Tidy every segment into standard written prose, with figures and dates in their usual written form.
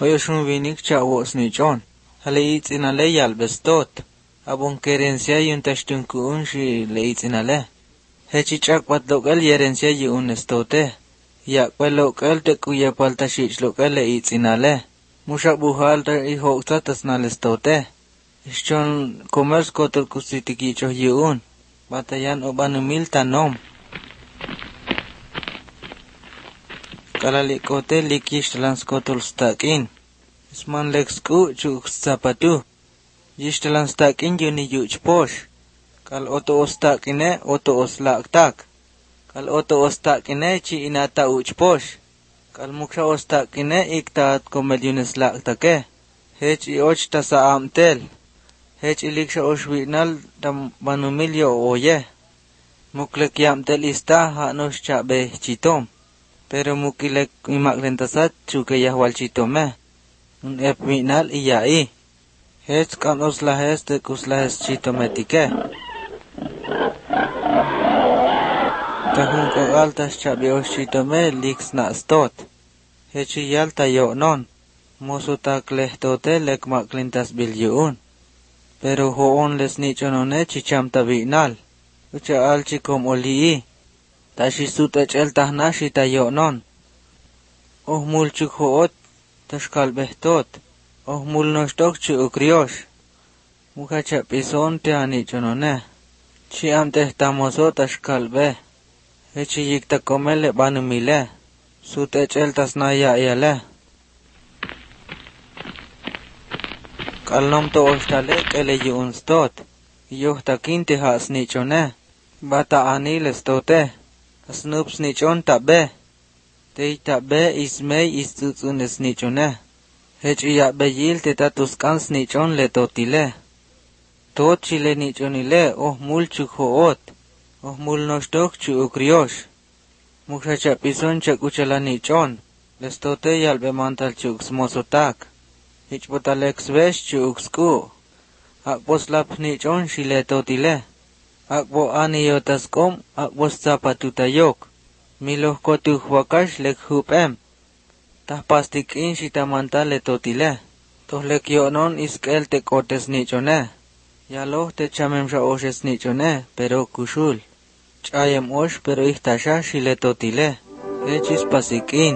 Hoyoshun vinik chawos nichon. Haleitz inale yalbestot. Abon querencia yuntashtun kuun shi leitz inale. Hechichak pat local yerencia yun estote. Yakwe local te kuya palta shich local leitz inale. Mushak buhalta y hoxta tasnal estote. Ischon commerce kotor kusitikicho yun. Batayan obanumil tanom. Kalalikote likish transkotol stakin. Isman lexku chuk zapatu. Yish transtakin yuni yuch posh. Kal oto ostakine oto oslaktak. Kal oto ostakine chi inata uch posh. Kal muksha ostakine iktaat komelyunes laktake. Hech I och tasa amtel. Hech iliksha oshwinal dam banumilyo oye. Muklek yamtel ista hanos chabe chitom. Pero mukilek imaklentasat chuke yahwal chitome. Un epminal iyai. Hech kan oslahes te kuslahes chitometike. Tahun ko altas chabe oshitome liks na stot. Hech yalta yonon. Mosutak lehtote lek maklintas bilyuun. Pero hoon les nichonone chichamta vinal. Ucha alchikom olii. Tashisut echel tahna shita yonon. Mulchuk hoot tashkal behtot. Mul noshtok chi ukriosh. Mukacha pison te anichonone. Chi am tehtamoso tashkal be. Hechi yikta komele banumile. Sut echel tasna ya yale. Kalnom to oshtale kele yun stot. Yohtakin te has nichone. Bata anil estote. Snups nichon tabe. Te tabe ismei istutsunes nichone. Hech yabe yil te tatuskans nichon le totile. Tot chile nichonile mulchuk hoot. Mul noshtok chu ukriosh. Mukshacha pison chakuchala nichon. Lestote yalbe mantal chuk smosotak. Hichbotalex vesh chuk sku. Akboslap nichon shile totile. Akbo aniyotaskom akbos zapatutayok. Miloh kotuh wakash lek hupem. Tahpastikin shitamanta le totile. Tohlek yonon iskel te kotes nichone. Yaloh te chamemsha oshes nichone, pero kushul. Chayem osh pero ihtasha shile totile. Hechis pasikin.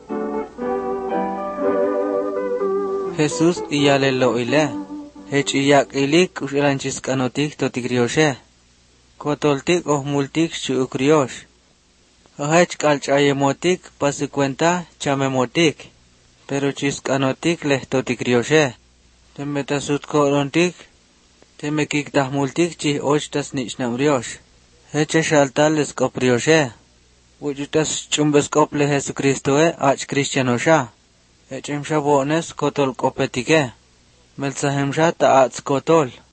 Jesús iyale loile. Hech iyak ilik ushiranchis kanotik totigrioshe. Kotoltik multik chukriosh. Hech kalchayemotik pasicuenta chamemotik. Pero chiskanotik lehtotikrioshe. Temetasut korontik. Temekikdah multik chi ochtas nichnamriosh. Heche shaltal escoprioshe. Ujutas chumbescople Jesucristoe ach cristianosha. Hechemsha bones kotol kopetike. Melsahemsha taats kotol.